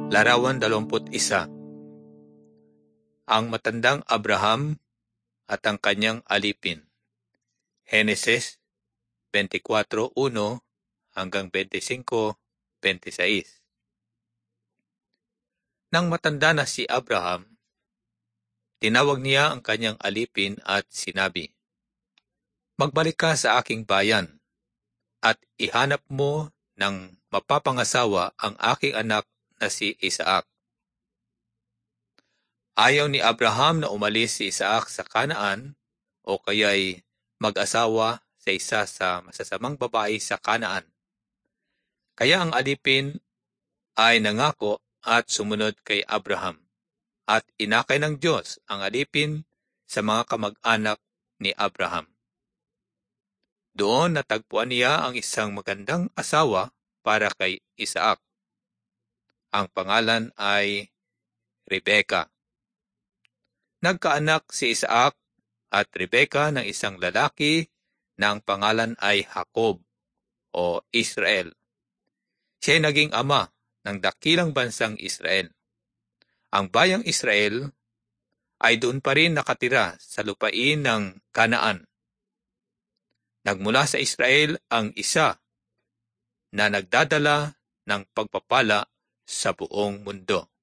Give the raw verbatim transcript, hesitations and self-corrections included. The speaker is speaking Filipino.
Larawan dalawampu't isa. Ang matandang Abraham at ang kanyang alipin. Henesis twenty-four one hanggang twenty-five twenty-six. Nang matanda na si Abraham, tinawag niya ang kanyang alipin at sinabi, "Magbalik ka sa aking bayan at ihanap mo ng mapapangasawa ang aking anak na si Isaac." Ayaw ni Abraham na umalis si Isaac sa Kanaan o kaya'y mag-asawa sa isa sa masasamang babae sa Kanaan. Kaya ang alipin ay nangako at sumunod kay Abraham, at inakay ng Diyos ang alipin sa mga kamag-anak ni Abraham. Doon natagpuan niya ang isang magandang asawa para kay Isaac. Ang pangalan ay Rebeka. Nagkaanak si Isaac at Rebeka ng isang lalaki na ang pangalan ay Jacob o Israel. Siya ay naging ama ng dakilang bansang Israel. Ang bayang Israel ay doon pa rin nakatira sa lupain ng Kanaan. Nagmula sa Israel ang isa na nagdadala ng pagpapala sa buong mundo.